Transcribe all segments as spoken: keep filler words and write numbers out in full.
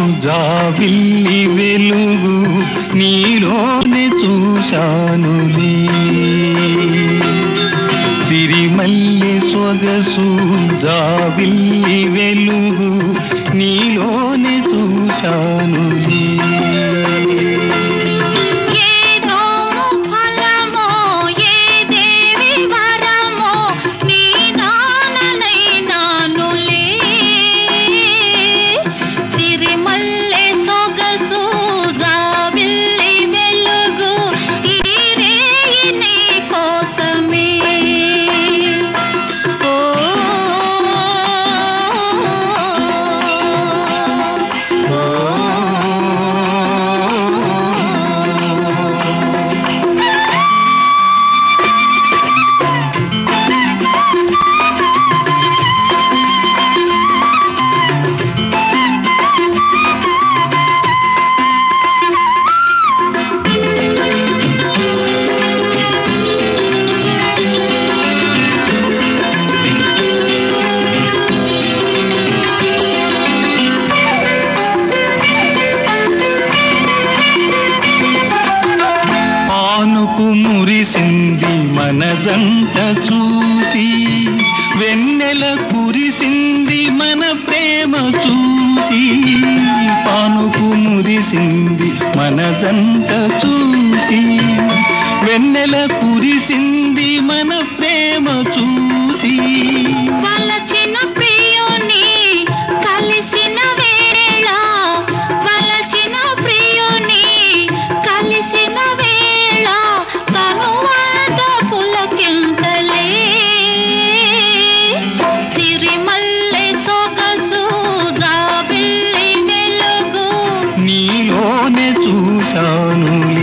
జాబిల్లి వెలుగు నీలోనే చూశానులే. సిరిమల్లె సొగసు జాబిల్లి వెలుగు నీలోనే చూశానులే. మురిసింది మన జంట చూసి, వెన్నెల కురిసింది మన ప్రేమ చూసి. పానుకు మురిసింది మన జంట చూసి, వెన్నెల కురిసింది మన ప్రేమ చూసి. వలచిన ప్రియుని కలిసిన వేళ, వలచిన ప్రియుని కలిసిన వేళ కనువాద పులకింతలే. సిరిమల్లె సొగసు జాబిల్లి వెలుగు నీలోనే చూశానులే.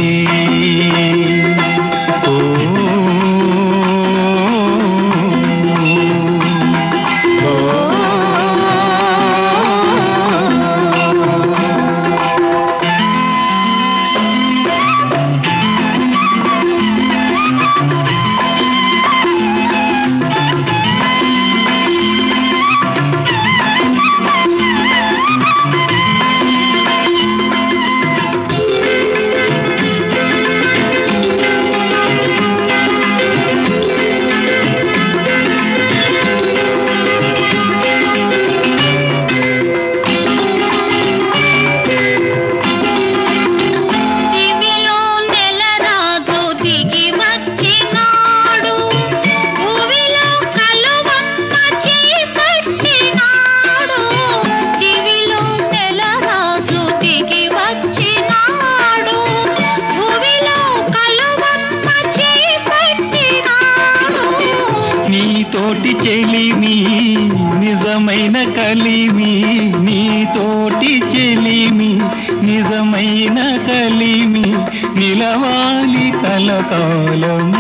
నీతోటి చెలిమి నిజమైన కలిమి, నీతోటి చెలిమి నిజమైన కలిమి, నిలవాలి కలకాలము.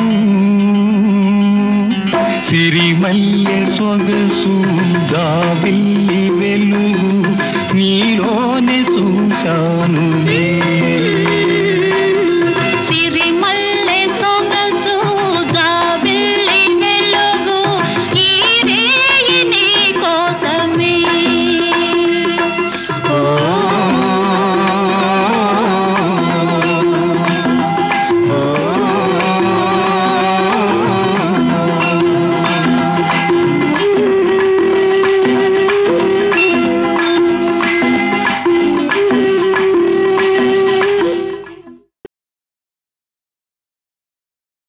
సిరిమల్లె సొగసు జాబిల్లి వెలుగు నీలోనే చూశాను.